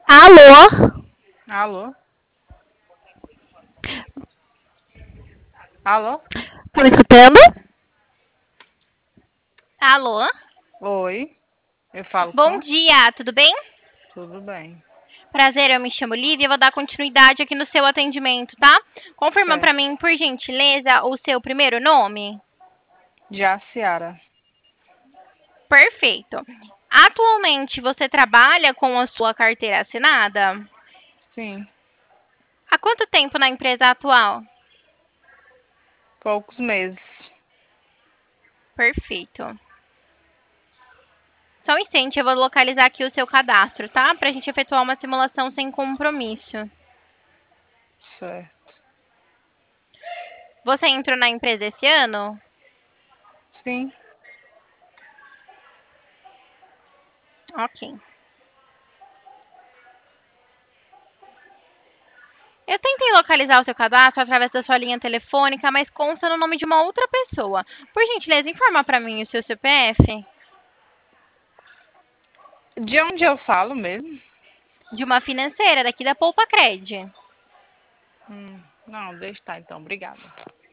Alô? Alô? Alô? Tá me escutando? Alô? Oi, eu falo Bom com? dia, tudo bem? Tudo bem, Prazer, eu me chamo Lívia, eu vou dar continuidade aqui no seu atendimento, tá? Confirma pra certo. mim, por gentileza, o seu primeiro nome? Jaciara, Perfeito. Atualmente você trabalha com a sua carteira assinada? sim, Há quanto tempo na empresa atual? poucos meses. Perfeito. Só um instante, eu vou localizar aqui o seu cadastro, tá? Pra gente efetuar uma simulação sem compromisso. Certo. Você entrou na empresa esse ano? Sim, Ok. Eu tentei localizar o seu cadastro através da sua linha telefônica, mas consta no nome de uma outra pessoa. Por gentileza, informa para mim o seu CPF de onde eu falo mesmo? de uma financeira daqui da Poupa Cred. Não, deixa estar então, obrigada.